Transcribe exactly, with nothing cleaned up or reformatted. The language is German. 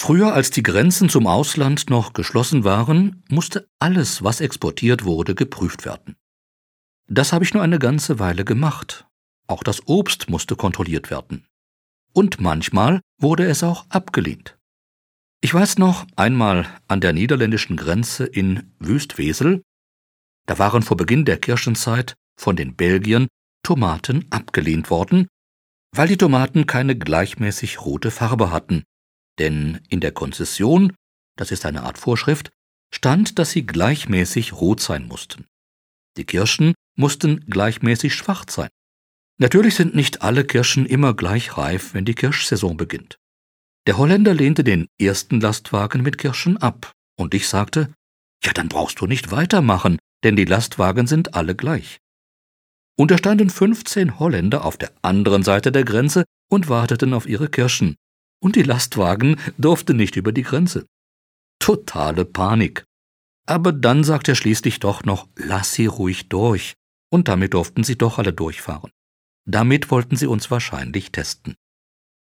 Früher, als die Grenzen zum Ausland noch geschlossen waren, musste alles, was exportiert wurde, geprüft werden. Das habe ich nur eine ganze Weile gemacht. Auch das Obst musste kontrolliert werden. Und manchmal wurde es auch abgelehnt. Ich weiß noch, einmal an der niederländischen Grenze in Wüstwesel, da waren vor Beginn der Kirschenzeit von den Belgiern Tomaten abgelehnt worden, weil die Tomaten keine gleichmäßig rote Farbe hatten. Denn in der Konzession, das ist eine Art Vorschrift, stand, dass sie gleichmäßig rot sein mussten. Die Kirschen mussten gleichmäßig schwarz sein. Natürlich sind nicht alle Kirschen immer gleich reif, wenn die Kirschsaison beginnt. Der Holländer lehnte den ersten Lastwagen mit Kirschen ab, und ich sagte, ja, dann brauchst du nicht weitermachen, denn die Lastwagen sind alle gleich. Und da standen fünfzehn Holländer auf der anderen Seite der Grenze und warteten auf ihre Kirschen, und die Lastwagen durften nicht über die Grenze. Totale Panik. Aber dann sagte er schließlich doch noch, lass sie ruhig durch, und damit durften sie doch alle durchfahren. Damit wollten sie uns wahrscheinlich testen.